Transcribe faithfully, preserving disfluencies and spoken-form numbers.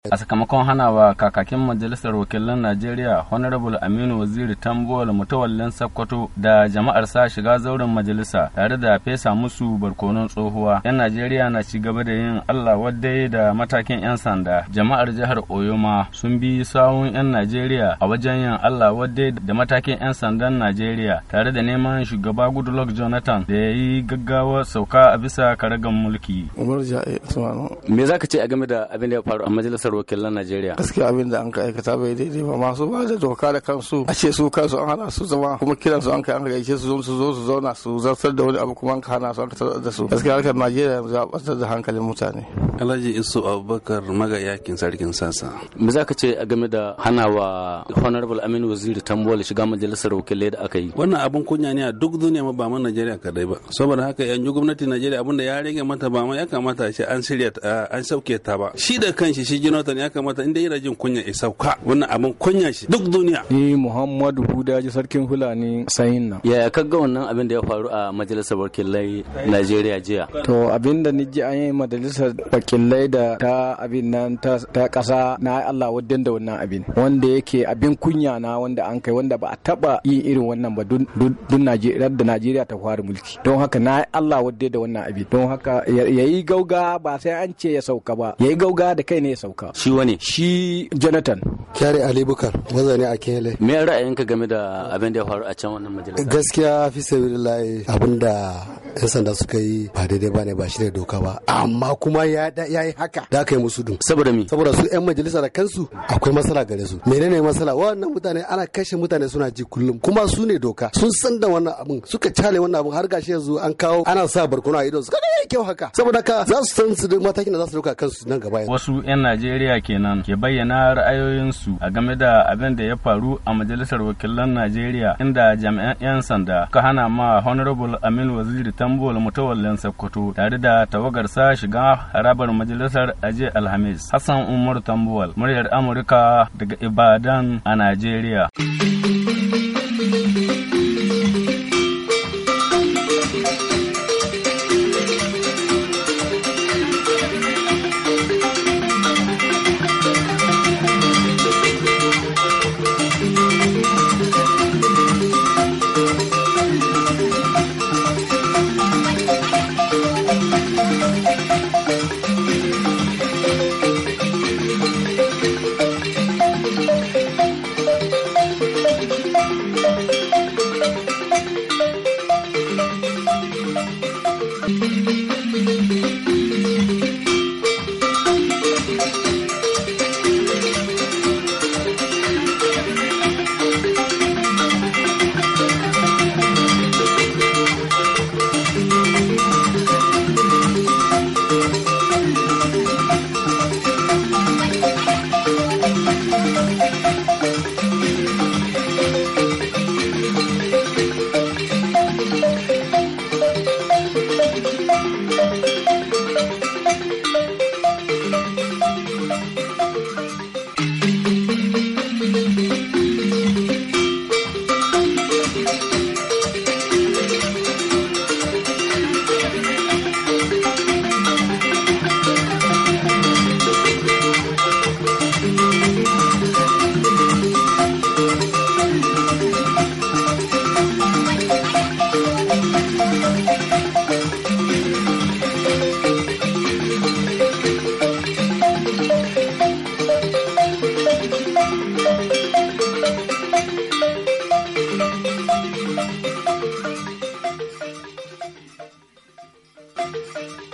A sakamakon hanawa kakakin majalisar wakilan Najeriya Honorable Aminu Waziri Tambuwal Mutawallin Sakkwato da jama'ar sa shiga zauren majalisa tare da fesa musu barkonon tsohuwa. 'Yan Najeriya na ci gaba da yin Allah wadai da matakin 'yan sanda. Jama'ar jihar Oyo ma sun bi sawun 'yan Najeriya a wajen yin Allah wadai da matakin 'yan sandan Najeriya tare da neman shugaba Goodluck Jonathan da ya yi gaggawa sauka a bisa karagan mulki. Me za ka ce a game da abin da ya faru a majalisar wakilan Najeriya? Gaskiya abin da an ka aikata bai daidai ba, masu ba da doka da kansu a ce su kansu an hana su zama, kuma kiran su an kai an gaishe su su zo su zauna su zartar da wani abu kuma an ka hana su an ka tar da su. Gaskiya harkar Najeriya za a batar da hankalin mutane. Alhaji Isu Abubakar magayakin sarkin sasa. Me za ka ce a game da hanawa Honorable Aminu Waziri Tambuwal shiga majalisar wakilai da aka yi? Wannan abun kunya ne a duk duniya ma ba ma Najeriya kadai ba. Saboda haka yanzu gwamnatin Najeriya abin da ya rage mata ba ma ya kamata a ce an shirya an sauke ta ba. Shi da kanshi shi Jonathan ya kamata inda yana jin kunya ya sauka. Wannan abun kunya shi duk duniya. Ni Muhammadu Hudaji sarkin Fulani sayin nan. Yaya ka ga wannan abin da ya faru a majalisar wakilai Najeriya jiya? To abin da niji an yi majalisar wakilai da ta abin nan ta kasa na Allah wadden da wannan abin wanda yake abin kunya na wanda an kai wanda ba a taba yin irin wannan ba dun Najeriya da Najeriya ta fara mulki. Don haka na Allah wadde da wannan abin. Don haka yayi gauga ba sai an ce ya sauka ba. Yayi gauga da kai ne ya sauka. Shi wani? Shi Jonathan. Kyare Ali Bukar mazani a Kele. Me ra'ayinka game da abin da ya faru a can wannan majalisa? Gaskiya fi sabilillahi abin da yan sanda suka yi ba daidai bane, ba shi ne doka ba, amma kuma ya yi haka da aka yi musu dun. Saboda mi? Saboda su yan majalisa da kansu akwai matsala gare su. Menene matsala? Wannan mutane ana kashe mutane suna ji kullum, kuma su ne doka, sun san da wannan abin, suka cale wannan abin har gashi yanzu an kawo ana sa barkono a idon su. Kaga yayi kyau haka. Saboda ka za su san su matakin da za su dauka kansu nan gaba. Wasu yan Najeriya kenan ke bayyana ra'ayoyinsu a game da abin da ya faru a majalisar wakilan Najeriya, inda jami'an 'yan sanda ka hana ma Honorable Aminu Waziri Tambuwal Mutawallin Sakkwato tare da tawagarsa shiga harabar majalisar aje Alhamis. Hassan Umar Tambuwal, muryar Amurka daga Ibadan a Najeriya. Thank you.